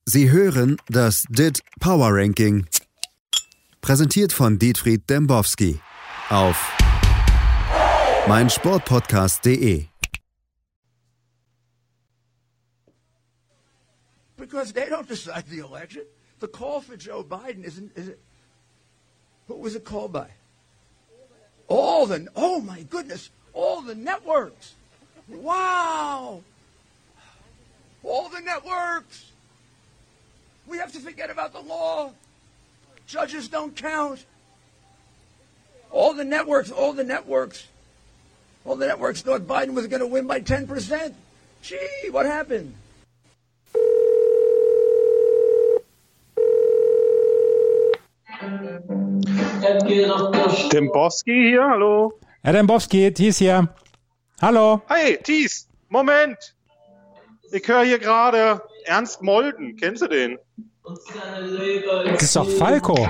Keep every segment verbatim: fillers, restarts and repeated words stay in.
Sie hören das D I T Power Ranking. Präsentiert von Dietfried Dembowski auf meinsportpodcast punkt de. Because they don't decide the election. The call for Joe Biden isn't, is it, who was it called by? All the, oh my goodness, all the networks. Wow. All the networks. We have to forget about the law. Judges don't count. All the networks, all the networks, all the networks thought Biden was going to win by ten percent. Gee, what happened? Dembowski hier, hallo. Herr Dembowski, Thies hier. Hallo. Hey, Thies, Moment. Ich höre hier gerade Ernst Molden. Kennst du den? Das ist doch Falco.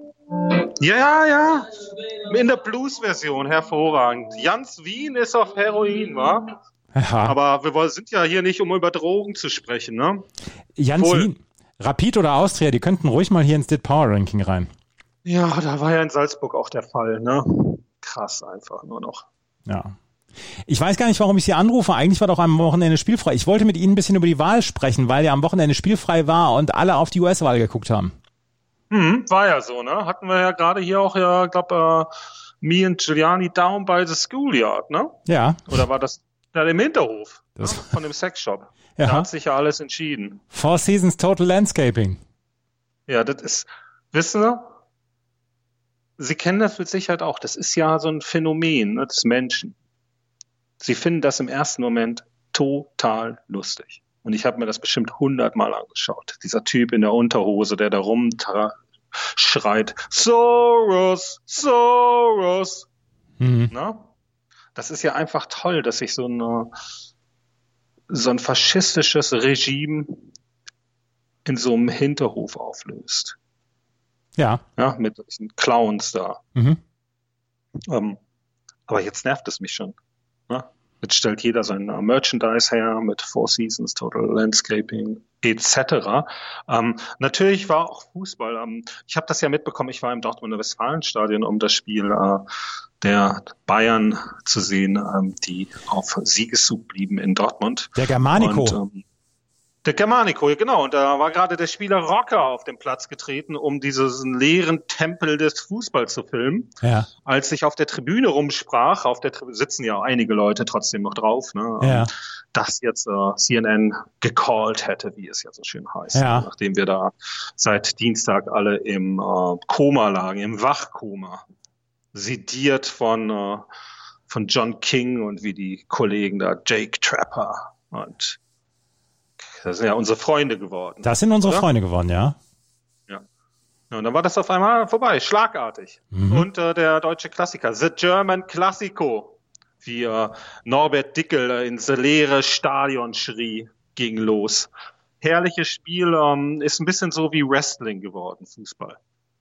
Ja, ja. In der Blues-Version, hervorragend. Jans Wien ist auf Heroin, wa? Ja. Aber wir sind ja hier nicht, um über Drogen zu sprechen, ne? Jans Wohl. Wien, Rapid oder Austria, die könnten ruhig mal hier ins D I T Power Ranking rein. Ja, da war ja in Salzburg auch der Fall, ne? Krass einfach nur noch. Ja. Ich weiß gar nicht, warum ich Sie anrufe. Eigentlich war doch am Wochenende spielfrei. Ich wollte mit Ihnen ein bisschen über die Wahl sprechen, weil ja am Wochenende spielfrei war und alle auf die U S-Wahl geguckt haben. Hm, war ja so, ne? Hatten wir ja gerade hier auch, ja, glaub, uh, me and Giuliani down by the schoolyard, ne? Ja. Oder war das da im Hinterhof, Das- ne? Von dem Sexshop? Ja. Da hat sich ja alles entschieden. Four Seasons Total Landscaping. Ja, das ist, wissen Sie, Sie kennen das mit Sicherheit auch, das ist ja so ein Phänomen, ne, des Menschen. Sie finden das im ersten Moment total lustig. Und ich habe mir das bestimmt hundertmal angeschaut. Dieser Typ in der Unterhose, der da rumschreit, Soros, Soros. Mhm. Na? Das ist ja einfach toll, dass sich so, eine, so ein faschistisches Regime in so einem Hinterhof auflöst. Ja. Ja, mit diesen Clowns da. Mhm. Ähm, aber jetzt nervt es mich schon. Ne? Jetzt stellt jeder sein uh, Merchandise her mit Four Seasons, Total Landscaping et cetera. Ähm, natürlich war auch Fußball. Ähm, ich habe das ja mitbekommen, ich war im Dortmunder Westfalenstadion, um das Spiel äh, der Bayern zu sehen, ähm, die auf Siegeszug blieben in Dortmund. Der Germanico. Und, ähm, der Germanico, ja, genau. Und da war gerade der Spieler Rocker auf den Platz getreten, um diesen leeren Tempel des Fußballs zu filmen. Ja. Als ich auf der Tribüne rumsprach, auf der Tribüne sitzen ja einige Leute trotzdem noch drauf, ne, Ja. ähm, dass jetzt äh, C N N gecallt hätte, wie es ja so schön heißt, Ja. ne, nachdem wir da seit Dienstag alle im äh, Koma lagen, im Wachkoma, sediert von äh, von John King und wie die Kollegen da, Jake Trapper, und das sind ja unsere Freunde geworden. Das sind unsere oder? Freunde geworden, ja. Ja. Ja, und dann war das auf einmal vorbei, schlagartig. Mhm. Und äh, der deutsche Klassiker, The German Classico, wie äh, Norbert Dickel äh, ins leere Stadion schrie, ging los. Herrliches Spiel, ähm, ist ein bisschen so wie Wrestling geworden, Fußball.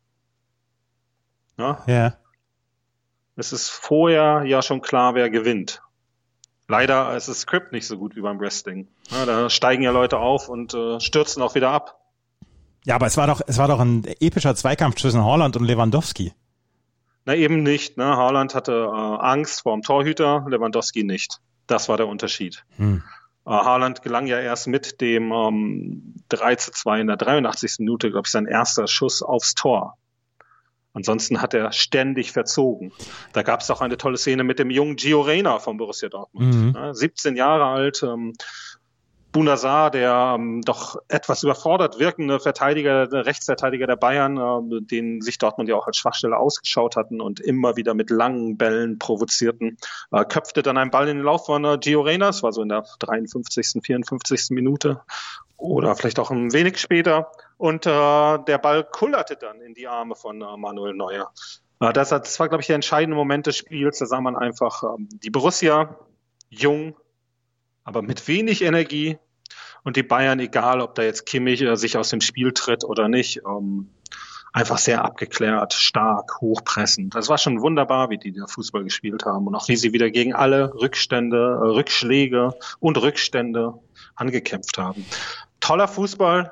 Ja? Ja. Es ist vorher ja schon klar, wer gewinnt. Leider ist das Skript nicht so gut wie beim Wrestling. Ja, da steigen ja Leute auf und äh, stürzen auch wieder ab. Ja, aber es war doch, es war doch ein epischer Zweikampf zwischen Haaland und Lewandowski. Na eben nicht. Ne? Haaland hatte äh, Angst vor dem Torhüter, Lewandowski nicht. Das war der Unterschied. Hm. Äh, Haaland gelang ja erst mit dem ähm, drei zu zwei in der dreiundachtzigsten Minute, glaube ich, sein erster Schuss aufs Tor. Ansonsten hat er ständig verzogen. Da gab es auch eine tolle Szene mit dem jungen Gio Reyna von Borussia Dortmund. Mhm. Ja, siebzehn Jahre alt, ähm, Bounazar, der ähm, doch etwas überfordert wirkende Verteidiger, der Rechtsverteidiger der Bayern, äh, den sich Dortmund ja auch als Schwachstelle ausgeschaut hatten und immer wieder mit langen Bällen provozierten, äh, köpfte dann einen Ball in den Lauf von äh, Gio Reyna, das war so in der dreiundfünfzigsten, vierundfünfzigsten Minute oder vielleicht auch ein wenig später, und äh, der Ball kullerte dann in die Arme von äh, Manuel Neuer. Äh, das, das war, glaube ich, der entscheidende Moment des Spiels. Da sah man einfach ähm, die Borussia, jung, aber mit wenig Energie, und die Bayern, egal ob da jetzt Kimmich äh, sich aus dem Spiel tritt oder nicht, ähm, einfach sehr abgeklärt, stark, hochpressend. Das war schon wunderbar, wie die da Fußball gespielt haben und auch wie sie wieder gegen alle Rückstände, äh, Rückschläge und Rückstände angekämpft haben. Toller Fußball,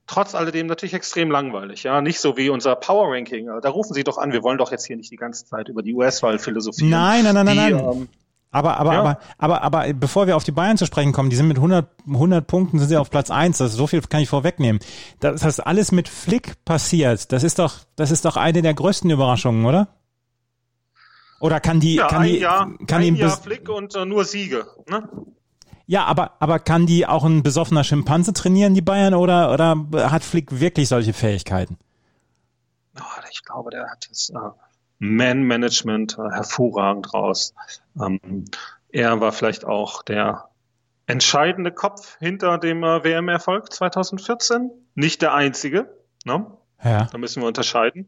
trotz alledem natürlich extrem langweilig. Ja, nicht so wie unser Power Ranking. Da rufen Sie doch an, wir wollen doch jetzt hier nicht die ganze Zeit über die U S-Wahl philosophieren. Nein, nein, nein, die, nein, nein. Ähm, aber, aber, ja. aber, aber, aber, bevor wir auf die Bayern zu sprechen kommen, die sind mit hundert, hundert Punkten sind sie auf Platz eins. Das, so viel kann ich vorwegnehmen. Das heißt, alles mit Flick passiert. Das ist doch, das ist doch eine der größten Überraschungen, oder? Oder kann die, ja, kann ein die, Jahr, kann ein die, Jahr Flick und äh, nur Siege, ne? Ja, aber, aber kann die auch ein besoffener Schimpanse trainieren, die Bayern, oder, oder hat Flick wirklich solche Fähigkeiten? Oh, ich glaube, der hat das äh, Man-Management äh, hervorragend raus. Ähm, er war vielleicht auch der entscheidende Kopf hinter dem äh, W M-Erfolg zwanzig vierzehn. Nicht der einzige, ne? Ja. Da müssen wir unterscheiden.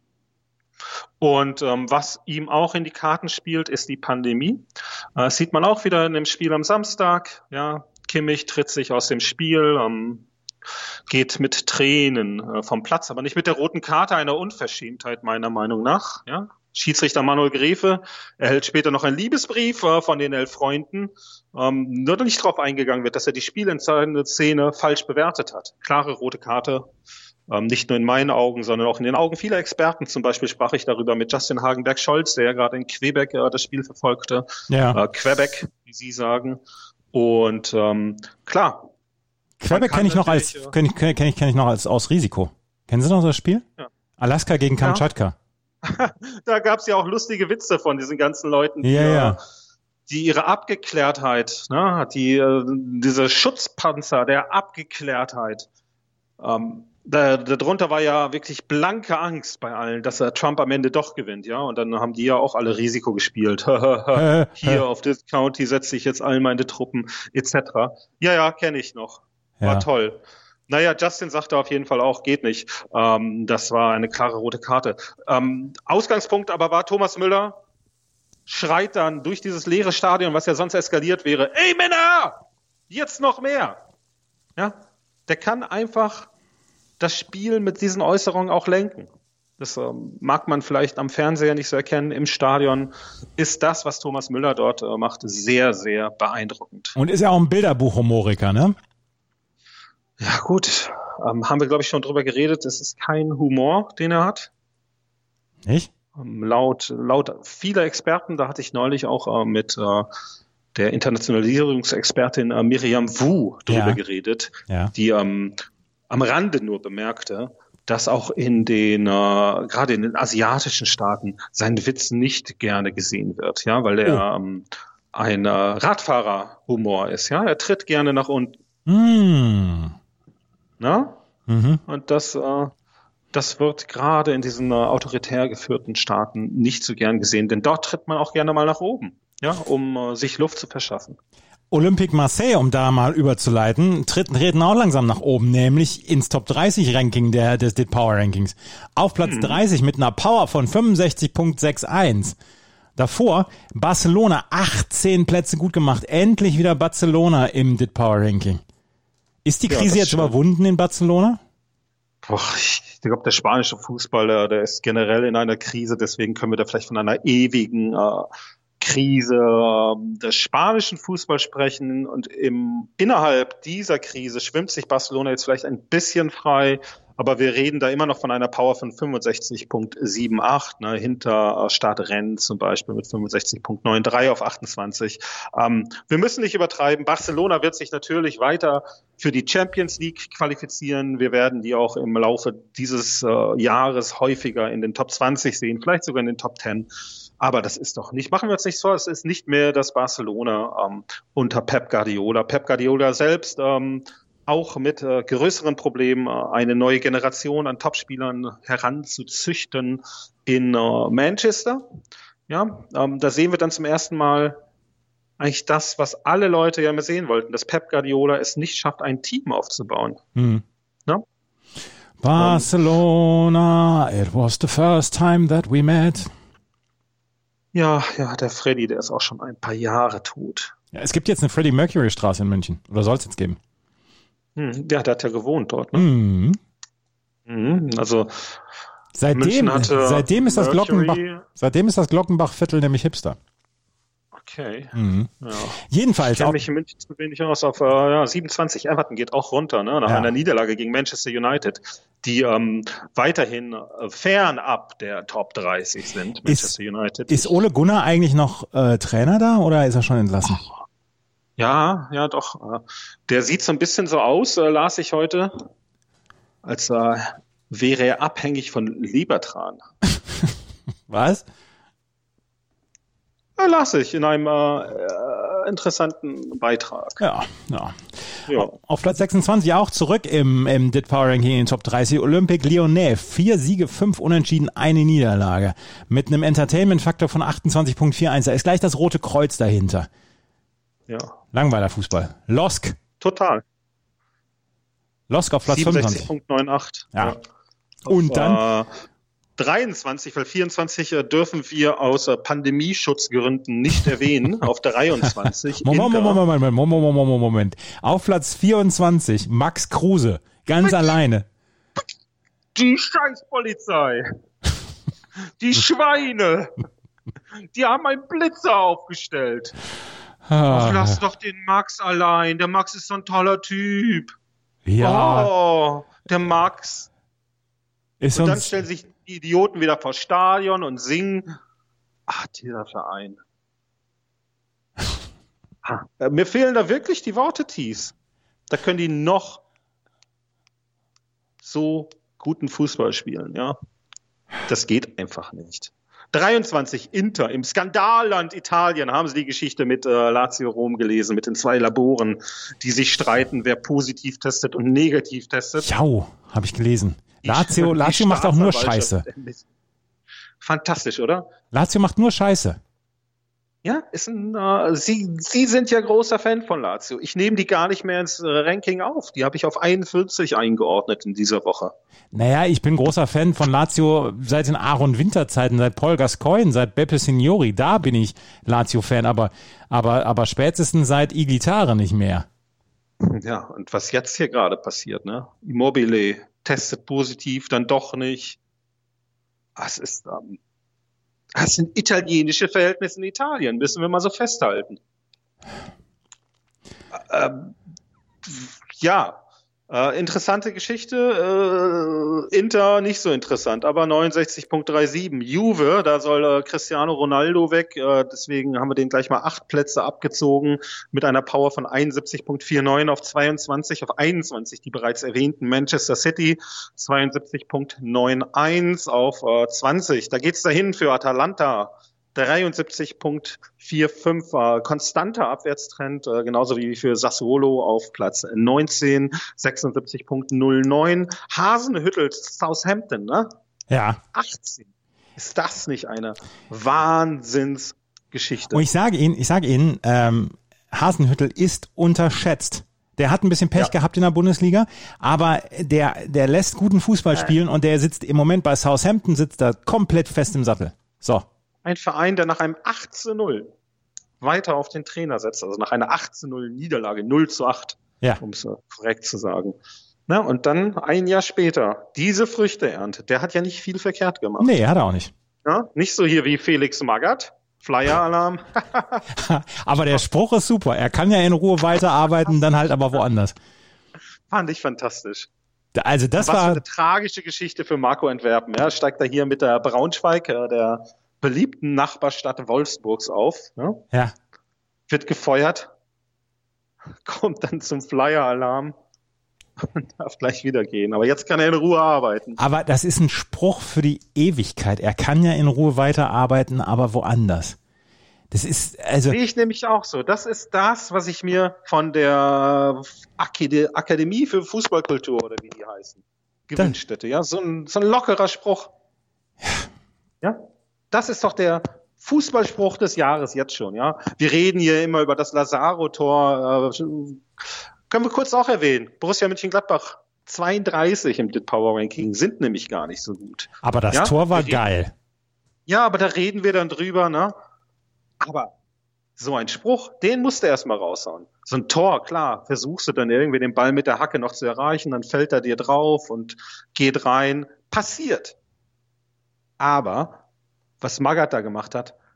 Und ähm, was ihm auch in die Karten spielt, ist die Pandemie. Äh, das sieht man auch wieder in dem Spiel am Samstag. Ja, Kimmich tritt sich aus dem Spiel, ähm, geht mit Tränen äh, vom Platz, aber nicht mit der roten Karte, einer Unverschämtheit meiner Meinung nach. Ja, Schiedsrichter Manuel Gräfe erhält später noch einen Liebesbrief äh, von den elf Freunden, ähm, nur nicht darauf eingegangen wird, dass er die spielentscheidende Szene falsch bewertet hat. Klare rote Karte. Ähm, nicht nur in meinen Augen, sondern auch in den Augen vieler Experten. Zum Beispiel sprach ich darüber mit Justin Hagenberg-Scholz, der ja gerade in Quebec äh, das Spiel verfolgte. Ja. Äh, Quebec, wie Sie sagen. Und ähm, klar. Quebec kenne ich noch als kenne ich, kenn ich, kenn ich noch als aus Risiko. Kennen Sie noch das Spiel? Ja. Alaska gegen Kamtschatka. Ja. Da gab es ja auch lustige Witze von diesen ganzen Leuten, die, ja, ja. die ihre Abgeklärtheit, ne, die äh, diese Schutzpanzer der Abgeklärtheit. Ähm, Da, darunter war ja wirklich blanke Angst bei allen, dass er Trump am Ende doch gewinnt, ja. Und dann haben die ja auch alle Risiko gespielt. Hier auf this County setze ich jetzt all meine Truppen, et cetera. Ja, ja, kenne ich noch. War ja. toll. Naja, Justin sagte auf jeden Fall auch, geht nicht. Ähm, das war eine klare rote Karte. Ähm, Ausgangspunkt aber war, Thomas Müller schreit dann durch dieses leere Stadion, was ja sonst eskaliert wäre. Ey Männer! Jetzt noch mehr! Ja, der kann einfach das Spiel mit diesen Äußerungen auch lenken. Das ähm, mag man vielleicht am Fernseher nicht so erkennen. Im Stadion ist das, was Thomas Müller dort äh, macht, sehr, sehr beeindruckend. Und ist ja auch ein Bilderbuchhumoriker, ne? Ja gut, ähm, haben wir, glaube ich, schon drüber geredet. Es ist kein Humor, den er hat. Nicht? Ähm, laut, laut vieler Experten, da hatte ich neulich auch äh, mit äh, der Internationalisierungsexpertin äh, Miriam Wu drüber ja. geredet, ja. die ähm, am Rande nur bemerkte, dass auch in den, äh, gerade in den asiatischen Staaten, sein Witz nicht gerne gesehen wird, ja, weil er oh. ähm, ein äh, Radfahrer-Humor ist, ja, er tritt gerne nach unten. Mm. Na? Mhm. Und das, äh, das wird gerade in diesen äh, autoritär geführten Staaten nicht so gern gesehen, denn dort tritt man auch gerne mal nach oben, ja, um äh, sich Luft zu verschaffen. Olympique Marseille, um da mal überzuleiten, treten, treten auch langsam nach oben, nämlich ins Top dreißig Ranking der, des des Power Rankings. Auf Platz hm. dreißig mit einer Power von fünfundsechzig Komma einundsechzig. Davor Barcelona, achtzehn Plätze gut gemacht. Endlich wieder Barcelona im D I T Power Ranking. Ist die Krise ja, jetzt stimmt. überwunden in Barcelona? Boah, ich glaube, der spanische Fußball, der, der ist generell in einer Krise, deswegen können wir da vielleicht von einer ewigen äh, Krise des spanischen Fußballs sprechen, und im, innerhalb dieser Krise schwimmt sich Barcelona jetzt vielleicht ein bisschen frei, aber wir reden da immer noch von einer Power von fünfundsechzig Komma achundsiebzig, ne, hinter Stade Rennes zum Beispiel mit fünfundsechzig Komma dreiundneunzig auf achtundzwanzig. Ähm, wir müssen nicht übertreiben. Barcelona wird sich natürlich weiter für die Champions League qualifizieren. Wir werden die auch im Laufe dieses äh, Jahres häufiger in den Top zwanzig sehen, vielleicht sogar in den Top zehn. Aber das ist doch nicht, machen wir uns nichts vor, es ist nicht mehr das Barcelona ähm, unter Pep Guardiola. Pep Guardiola selbst ähm, auch mit äh, größeren Problemen, äh, eine neue Generation an Topspielern heranzuzüchten in äh, Manchester. Ja, ähm, da sehen wir dann zum ersten Mal eigentlich das, was alle Leute ja immer sehen wollten, dass Pep Guardiola es nicht schafft, ein Team aufzubauen. Hm. Ja? Barcelona, um, it was the first time that we met. Ja, ja, der Freddy, der ist auch schon ein paar Jahre tot. Ja, es gibt jetzt eine Freddie Mercury Straße in München. Oder soll es jetzt geben? Hm, der, der hat ja gewohnt dort, ne? Mhm. Mhm, also seitdem, seitdem ist das Glockenbach, seitdem ist das Glockenbachviertel nämlich Hipster. Okay. Mhm. Ja. Jedenfalls Ich kenne auch, mich in München zu wenig aus. Auf äh, ja, siebenundzwanzig. Everton geht auch runter, ne? Nach Ja. einer Niederlage gegen Manchester United, die ähm, weiterhin äh, fernab der Top dreißig sind. Manchester United. ist Ole Gunnar eigentlich noch äh, Trainer da oder ist er schon entlassen? Ja, ja, doch. Äh, der sieht so ein bisschen so aus, äh, las ich heute, als äh, wäre er abhängig von Lebertran. Was? Ja, las ich in einem äh, interessanten Beitrag. Ja, ja. Ja. Auf Platz sechsundzwanzig auch zurück im, im Dit Power Ranking in den Top dreißig. Olympique Lyonnais. Vier Siege, fünf Unentschieden, eine Niederlage. Mit einem Entertainment-Faktor von achtundzwanzig Komma einundvierzig. Da ist gleich das Rote Kreuz dahinter. Ja. Langweiler Fußball. Losk. Total. Losk auf Platz siebenundsechzig fünfundzwanzig. Komma neunundachtzig. Ja. Ja. Und dann? Äh, dreiundzwanzig, weil vierundzwanzig äh, dürfen wir aus äh, Pandemieschutzgründen nicht erwähnen. Auf dreiundzwanzig. Moment, Inter. Moment, Moment, Moment, Moment, Moment, Moment. Auf Platz vierundzwanzig Max Kruse. Ganz alleine. Die Scheißpolizei. Die Schweine. Die haben einen Blitzer aufgestellt. Ah, Ach, lass doch den Max allein. Der Max ist so ein toller Typ. ja, Oh, der Max. ist Und dann uns, stellen sich die Idioten wieder vor Stadion und singen. Ach, dieser Verein. Ha. Äh, Mir fehlen da wirklich die Worte, Thies. Da können die noch so guten Fußball spielen, ja. Das geht einfach nicht. dreiundzwanzig Inter im Skandalland Italien. Haben Sie die Geschichte mit äh, Lazio Rom gelesen, mit den zwei Laboren, die sich streiten, wer positiv testet und negativ testet? jau, habe ich gelesen. Lazio, Die Lazio macht auch nur Staatsanwaltschaft Scheiße. ermittelt. Fantastisch, oder? Lazio macht nur Scheiße. Ja, ist ein, äh, Sie, Sie sind ja großer Fan von Lazio. Ich nehme die gar nicht mehr ins äh, Ranking auf. Die habe ich auf einundvierzig eingeordnet in dieser Woche. Naja, ich bin großer Fan von Lazio seit den Aaron Winter-Zeiten, seit Paul Gascoigne, seit Beppe Signori. Da bin ich Lazio-Fan, aber, aber, aber spätestens seit Iglitare nicht mehr. Ja, und was jetzt hier gerade passiert, ne? Immobile testet positiv, dann doch nicht. Das ist, ähm, das sind italienische Verhältnisse in Italien, müssen wir mal so festhalten. Ähm, ja, äh, interessante Geschichte. Äh, Inter nicht so interessant, aber neunundsechzig Komma siebenunddreißig. Juve, da soll äh, Cristiano Ronaldo weg. Äh, deswegen haben wir den gleich mal acht Plätze abgezogen mit einer Power von einundsiebzig Komma neunundvierzig auf zweiundzwanzig, auf einundzwanzig die bereits erwähnten Manchester City, zweiundsiebzig Komma einundneunzig auf äh, zwanzig. Da geht's dahin für Atalanta. dreiundsiebzig Komma fünfundvierzig, äh, konstanter Abwärtstrend, äh, genauso wie für Sassuolo auf Platz neunzehn, sechsundsiebzig Komma null neun. Hasenhüttl, Southampton, ne? Ja. achtzehn. Ist das nicht eine Wahnsinnsgeschichte? Und ich sage Ihnen, ich sage Ihnen, ähm, Hasenhüttl ist unterschätzt. Der hat ein bisschen Pech Ja. gehabt in der Bundesliga, aber der, der lässt guten Fußball spielen und der sitzt im Moment bei Southampton, sitzt da komplett fest im Sattel. So. Ein Verein, der nach einem acht zu null weiter auf den Trainer setzt, also nach einer acht zu null Niederlage, null zu acht, Ja. um es korrekt zu sagen. Na, und dann ein Jahr später diese Früchte erntet. Der hat ja nicht viel verkehrt gemacht. Nee, hat er auch nicht. Ja, nicht so hier wie Felix Magath, Flyer-Alarm. Aber der Spruch ist super. Er kann ja in Ruhe weiterarbeiten, dann halt aber woanders. Fand ich fantastisch. Also das Was für war, eine tragische Geschichte für Marco Antwerpen. Ja, steigt er hier mit der Braunschweig, äh, der beliebten Nachbarstadt Wolfsburgs auf. Ne? ja. Wird gefeuert, kommt dann zum Flyer-Alarm und darf gleich wieder gehen. Aber jetzt kann er in Ruhe arbeiten. Aber das ist ein Spruch für die Ewigkeit. Er kann ja in Ruhe weiterarbeiten, aber woanders. Das ist, also, Sehe ich nämlich auch so. Das ist das, was ich mir von der Akade- Akademie für Fußballkultur oder wie die heißen, gewünscht hätte. Ja, so ein, so ein lockerer Spruch. Ja, das ist doch der Fußballspruch des Jahres jetzt schon. Ja, wir reden hier immer über das Lazaro-Tor. Äh, können wir kurz auch erwähnen. Borussia Mönchengladbach zweiunddreißig im Dit Power Ranking sind nämlich gar nicht so gut. aber das Ja, Tor war wir reden- geil. Ja, aber da reden wir dann drüber, ne? Aber so ein Spruch, den musst du erstmal raushauen. So ein Tor, klar, versuchst du dann irgendwie den Ball mit der Hacke noch zu erreichen, dann fällt er dir drauf und geht rein. Passiert. Aber was Magath da gemacht hat,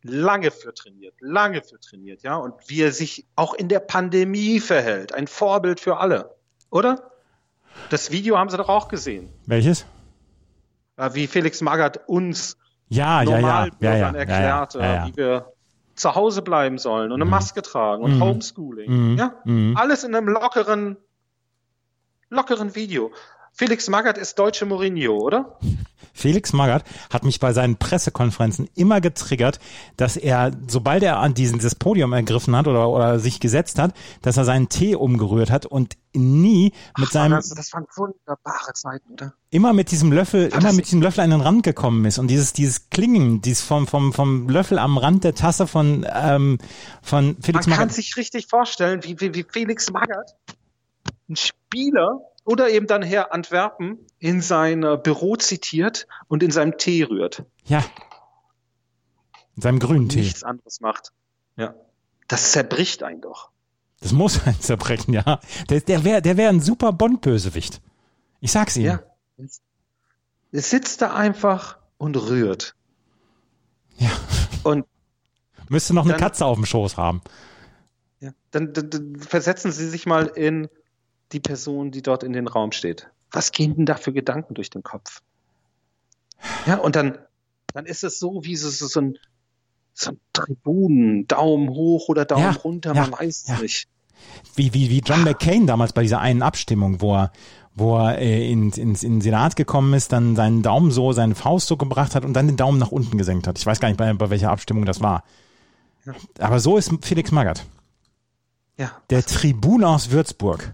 lange für trainiert, lange für trainiert, ja, und wie er sich auch in der Pandemie verhält. Ein Vorbild für alle, oder? Das Video haben Sie doch auch gesehen. Welches? Ja, wie Felix Magath uns ja, ja, ja, ja, ja, erklärt, ja, ja, ja. wie wir zu Hause bleiben sollen und eine Mhm. Maske tragen und Mhm. Homeschooling. Mhm. Ja? Mhm. Alles in einem lockeren, lockeren Video. Felix Magath ist deutsche Mourinho, oder? Felix Magath hat mich bei seinen Pressekonferenzen immer getriggert, dass er, sobald er an diesen, dieses Podium ergriffen hat oder, oder sich gesetzt hat, dass er seinen Tee umgerührt hat und nie mit Ach, seinem, das, das waren wunderbare Zeiten, oder? immer mit diesem Löffel, War immer das mit nicht- diesem Löffel an den Rand gekommen ist und dieses, dieses Klingen, dieses vom, vom, vom Löffel am Rand der Tasse von, ähm, von Man Felix kann Magath. sich richtig vorstellen, wie, wie, wie Felix Magath, ein Spieler oder eben dann Herr Antwerpen, in sein äh, Büro zitiert und in seinem Tee rührt. Ja. In seinem grünen Tee. Nichts anderes macht. Ja. Das zerbricht einen doch. Das muss ein zerbrechen, ja. Der, der wäre, der wäre ein super Bond-Bösewicht. Ich sag's Ihnen. Ja. Es sitzt da einfach und rührt. Ja. Und Müsste noch eine Dann- Katze auf dem Schoß haben. ja, dann, dann, dann versetzen Sie sich mal in die Person, die dort in den Raum steht. Was gehen denn da für Gedanken durch den Kopf? Ja, und dann, dann ist es so wie so, so, so ein, so ein Tribunen, Daumen hoch oder Daumen Ja, runter, ja, man weiß es ja. nicht. Wie, wie, wie John McCain damals bei dieser einen Abstimmung, wo er, wo er äh, in, ins, in den Senat gekommen ist, dann seinen Daumen so, seine Faust so gebracht hat und dann den Daumen nach unten gesenkt hat. Ich weiß gar nicht, bei, bei welcher Abstimmung das war. Ja. Aber so ist Felix Magath. Ja, Der Tribun aus Würzburg.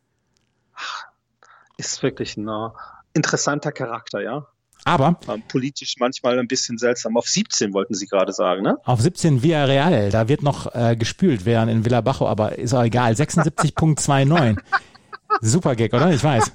ist wirklich ein äh, interessanter Charakter, ja. Aber Ähm, politisch manchmal ein bisschen seltsam. Auf siebzehn wollten Sie gerade sagen, ne? auf siebzehn Villarreal, da wird noch äh, gespült, während in Villa Bajo, aber ist auch egal. sechsundsiebzig Komma neunundzwanzig. Super Gag, oder? Ich weiß.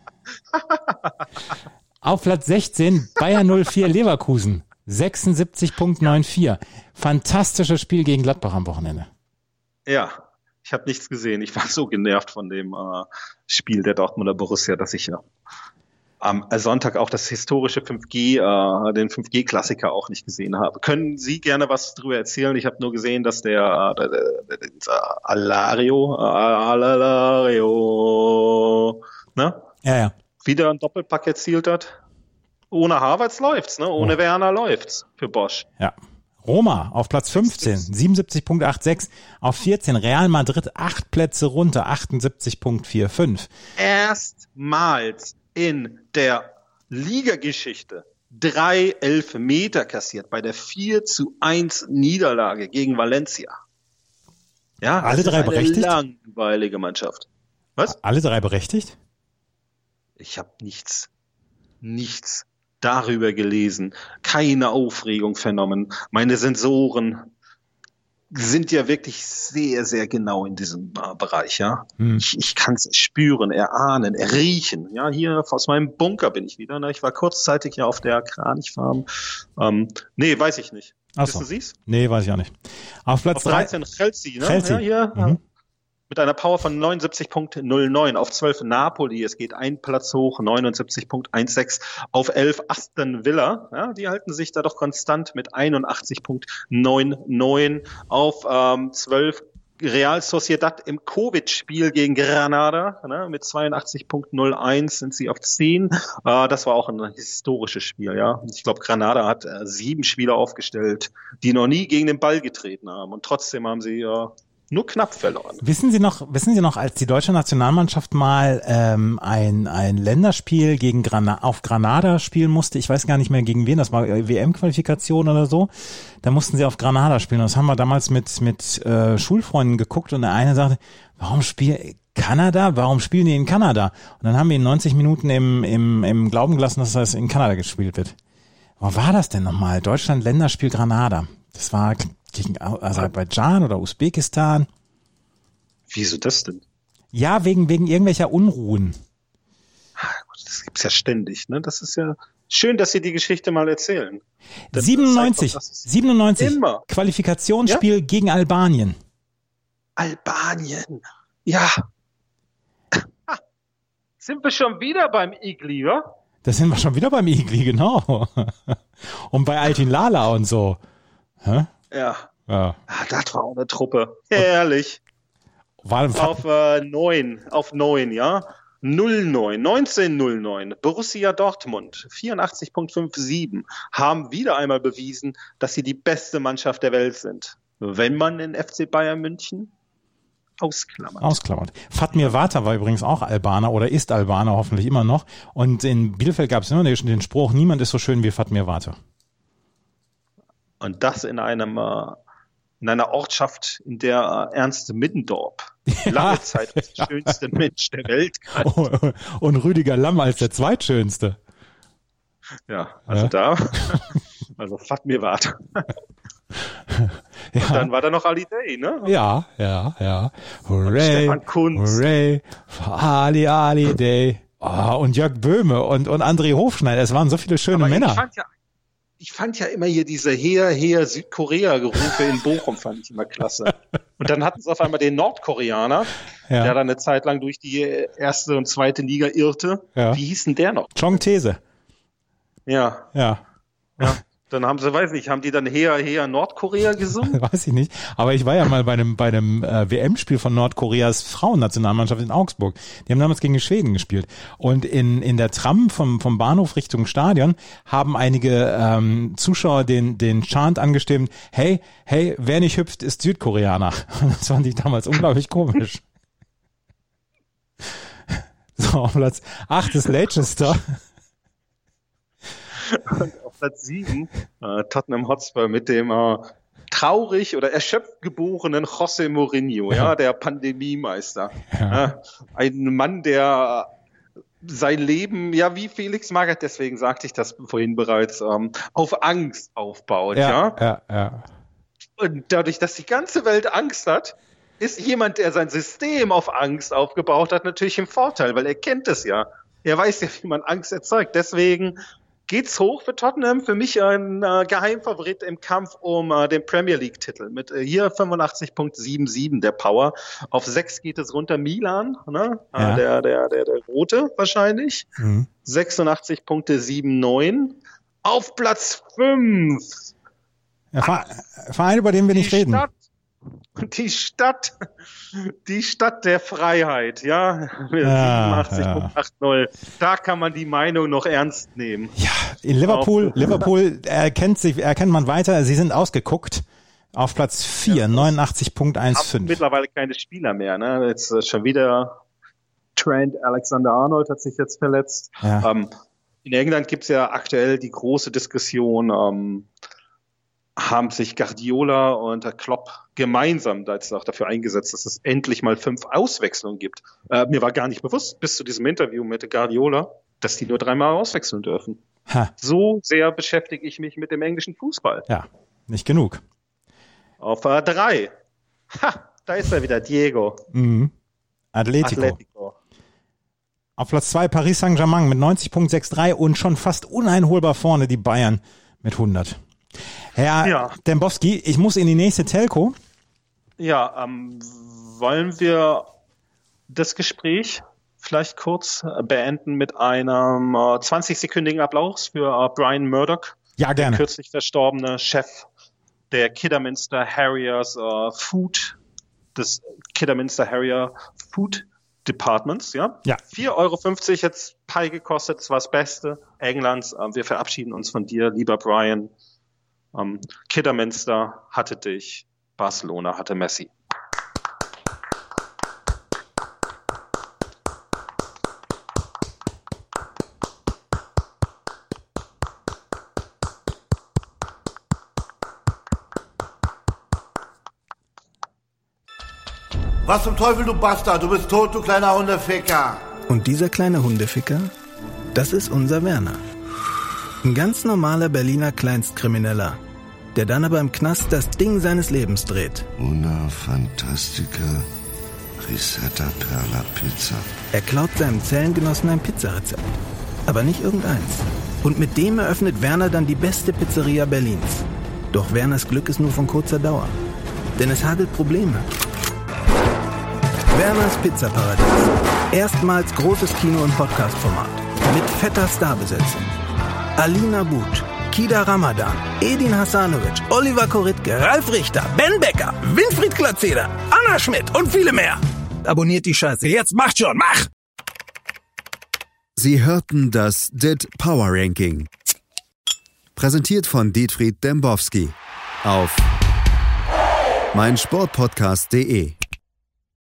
Auf Platz sechzehn Bayer null vier Leverkusen. sechsundsiebzig Komma vierundneunzig. Fantastisches Spiel gegen Gladbach am Wochenende. Ja, ich habe nichts gesehen. Ich war so genervt von dem äh, Spiel der Dortmunder Borussia, dass ich ja am Sonntag auch das historische fünf G, äh, den fünf G-Klassiker auch nicht gesehen habe. Können Sie gerne was drüber erzählen? Ich habe nur gesehen, dass der, äh, der, der, der, der Alario, äh, Alario, ne? Ja, ja. wieder ein Doppelpack erzielt hat. Ohne Havertz läuft's, ne? Ohne Oh. Werner läuft's für Bosch. Ja. Roma auf Platz fünfzehn, siebenundsiebzig Komma sechsundachtzig. Auf vierzehn Real Madrid acht Plätze runter, achtundsiebzig Komma fünfundvierzig. Erstmals in der Ligageschichte drei Elfmeter kassiert bei der vier zu eins Niederlage gegen Valencia. Ja, Alle das drei ist eine berechtigt? langweilige Mannschaft. Was? Alle drei berechtigt? Ich habe nichts, nichts darüber gelesen, keine Aufregung vernommen. Meine Sensoren sind ja wirklich sehr, sehr genau in diesem äh, Bereich, ja. Hm. Ich, ich kann es spüren, erahnen, erriechen. Ja, hier aus meinem Bunker bin ich wieder. Ne? Ich war kurzzeitig ja auf der Kranichfarm. Ähm, nee, weiß ich nicht. Ach Wissen so. Sie's? Nee, weiß ich auch nicht. Auf Platz Auf drei. dreizehn Chelsea, ne? Chelsea. Ja, hier, Mhm. mit einer Power von neunundsiebzig Komma null neun. Auf zwölf Napoli, es geht ein Platz hoch, neunundsiebzig Komma sechzehn. Auf elf Aston Villa, ja, die halten sich da doch konstant mit einundachtzig Komma neunundneunzig. Auf ähm, zwölf Real Sociedad im Covid-Spiel gegen Granada, ne, mit zweiundachtzig Komma null eins sind sie auf zehn. Äh, das war auch ein historisches Spiel, ja. Ich glaube, Granada hat äh, sieben Spieler aufgestellt, die noch nie gegen den Ball getreten haben. Und trotzdem haben sie äh, nur knapp verloren. Wissen Sie noch, wissen Sie noch, als die deutsche Nationalmannschaft mal ähm, ein ein Länderspiel gegen Grana auf Granada spielen musste, ich weiß gar nicht mehr gegen wen, das war W M-Qualifikation oder so, da mussten sie auf Granada spielen. Das haben wir damals mit mit äh, Schulfreunden geguckt und der eine sagte, warum spielt Kanada, warum spielen die in Kanada? Und dann haben wir in neunzig Minuten im im im Glauben gelassen, dass das in Kanada gespielt wird. Wo war das denn nochmal? Deutschland Länderspiel Granada. Das war gegen Aserbaidschan oder Usbekistan. Wieso das denn? Ja, wegen, wegen irgendwelcher Unruhen. Das gibt's ja ständig, ne? Das ist ja schön, dass Sie die Geschichte mal erzählen. Das siebenundneunzig, zeigt doch, dass es siebenundneunzig. immer. Qualifikationsspiel gegen Albanien. Albanien. Ja. Ha. Sind wir schon wieder beim Igli, wa? Da sind wir schon wieder beim Igli, genau. Und bei Altin Lala und so. Hä? Ja. Ja. Ah, das war auch eine Truppe. Herrlich. War auf äh, neun, auf neun, ja. null neun, neunzehn null neun. Borussia Dortmund, vierundachtzig Komma siebenundfünfzig, haben wieder einmal bewiesen, dass sie die beste Mannschaft der Welt sind. Wenn man den F C Bayern München ausklammert. Ausklammert. Fatmir Vata war übrigens auch Albaner oder ist Albaner, hoffentlich immer noch. Und in Bielefeld gab es immer den Spruch, niemand ist so schön wie Fatmir Vata. Und das in einem äh, in einer Ortschaft, in der äh, Ernst Middendorp ja. lange Zeit als der schönste Mensch der Welt galt. Und Rüdiger Lamm als der zweitschönste. Ja, also ja. da, also Fatmir Vata. Ja. Und dann war da noch Ali Day, ne? Ja, ja, ja. Hooray, Stefan Kunz. Hooray, Ali, Ali Day. Oh, und Jörg Böhme und, und André Hofschneider. Es waren so viele schöne Aber Männer. Ich fand, ja, ich fand ja immer hier diese Heer, Heer, Südkorea-Gerufe in Bochum, fand ich immer klasse. Und dann hatten sie auf einmal den Nordkoreaner, ja. der dann eine Zeit lang durch die erste und zweite Liga irrte. Ja. Wie hieß denn der noch? Chong These. Ja. Ja. Ja. Dann haben sie, weiß nicht, haben die dann Heer, Heer Nordkorea gesungen? Weiß ich nicht. Aber ich war ja mal bei einem, bei einem äh, W M-Spiel von Nordkoreas Frauennationalmannschaft in Augsburg. Die haben damals gegen die Schweden gespielt. Und in, in der Tram vom, vom Bahnhof Richtung Stadion haben einige ähm, Zuschauer den, den Chant angestimmt, hey, hey, wer nicht hüpft, ist Südkoreaner. Das fand ich damals unglaublich komisch. So, auf Platz acht ist Leicester. Und auf Platz sieben äh, Tottenham Hotspur mit dem äh, traurig oder erschöpft geborenen José Mourinho, ja, der Pandemiemeister. Ja. Äh, ein Mann, der sein Leben, ja, wie Felix Magath, deswegen sagte ich das vorhin bereits, ähm, auf Angst aufbaut, ja. Ja, ja, ja. Und dadurch, dass die ganze Welt Angst hat, ist jemand, der sein System auf Angst aufgebaut hat, natürlich im Vorteil, weil er kennt es ja. Er weiß ja, wie man Angst erzeugt. Deswegen geht's hoch für Tottenham. Für mich ein äh, Geheimfavorit im Kampf um äh, den Premier League-Titel. Mit äh, hier fünfundachtzig Komma siebenundsiebzig der Power. Auf sechs geht es runter Milan, ne? Ja. Äh, der, der, der, der Rote wahrscheinlich. Mhm. sechsundachtzig Komma neunundsiebzig. Auf Platz fünf. Ja, Verein, über den wir nicht reden. Stadt, die Stadt, die Stadt der Freiheit, ja, mit Ja, siebenundachtzig Komma achtzig. ja. Da kann man die Meinung noch ernst nehmen. Ja, in Liverpool, Auf, Liverpool erkennt sich, erkennt man weiter, sie sind ausgeguckt. Auf Platz vier, ja, neunundachtzig Komma fünfzehn. Mittlerweile keine Spieler mehr, ne? Jetzt äh, schon wieder Trent Alexander-Arnold hat sich jetzt verletzt. Ja. Ähm, in England gibt's ja aktuell die große Diskussion, ähm, haben sich Guardiola und Klopp gemeinsam dafür eingesetzt, dass es endlich mal fünf Auswechslungen gibt. Äh, mir war gar nicht bewusst, bis zu diesem Interview mit Guardiola, dass die nur dreimal auswechseln dürfen. Ha. So sehr beschäftige ich mich mit dem englischen Fußball. Ja, nicht genug. Auf äh, drei. Ha, da ist er wieder, Diego. Mhm. Atletico. Atletico. Auf Platz zwei Paris Saint-Germain mit neunzig Komma dreiundsechzig und schon fast uneinholbar vorne die Bayern mit hundert. Herr Ja. Dembowski, ich muss in die nächste Telco. Ja, ähm, wollen wir das Gespräch vielleicht kurz beenden mit einem äh, zwanzig-sekündigen Applaus für äh, Brian Murdoch, Ja, der gerne. kürzlich verstorbene Chef der Kidderminster Harriers äh, Food, des Kidderminster Harrier Food Departments, ja? Ja. vier Euro fünfzig jetzt Pie gekostet, das war das Beste Englands. Äh, wir verabschieden uns von dir, lieber Brian. Ähm, Kidderminster hatte dich, Barcelona hatte Messi. Was zum Teufel, du Bastard? Du bist tot, du kleiner Hundeficker. Und dieser kleine Hundeficker, das ist unser Werner. Ein ganz normaler Berliner Kleinstkrimineller, der dann aber im Knast das Ding seines Lebens dreht. Una Fantastica Risetta Perla Pizza. Er klaut seinem Zellengenossen ein Pizzarezept. Aber nicht irgendeins. Und mit dem eröffnet Werner dann die beste Pizzeria Berlins. Doch Werners Glück ist nur von kurzer Dauer. Denn es hagelt Probleme. Werners Pizzaparadies. Erstmals großes Kino- und Podcast-Format. Mit fetter Starbesetzung. Alina But, Kida Ramadan, Edin Hasanovic, Oliver Koritke, Ralf Richter, Ben Becker, Winfried Glatzeder, Anna Schmidt und viele mehr. Abonniert die Scheiße. Jetzt macht schon, mach! Sie hörten das D I T Power Ranking. Präsentiert von Dietfried Dembowski auf meinsportpodcast punkt de.